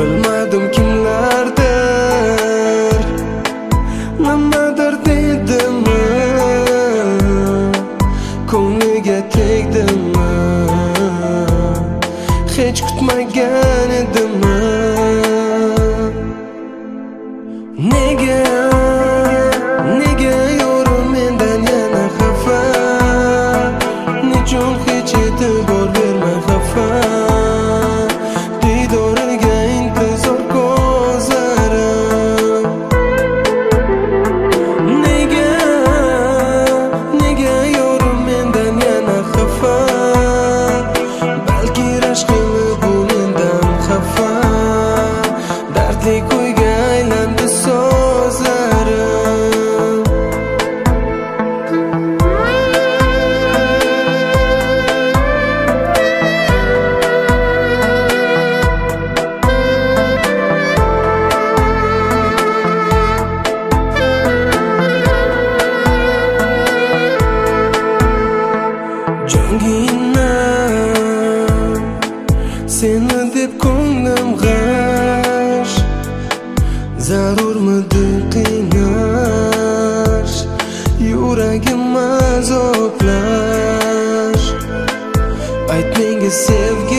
bilmadim kimlardir, nimadir dedimmi, ko'ngliga tegdimmi, hech kutmagan edimmi. Nega yorim mendan yana xafa, nechun hech e'tibor bermay xafa, diydoriga intizor ko'zlarim. Nega yorim mendan yana xafa, balki rashk qilib u mendan xafa, dardli ko'yga aylandi so'zlarim. Jongina seni deb ko'nglim g'ash, zarurmidi qiynash, yuragim azoblash. Ayt menga sevgi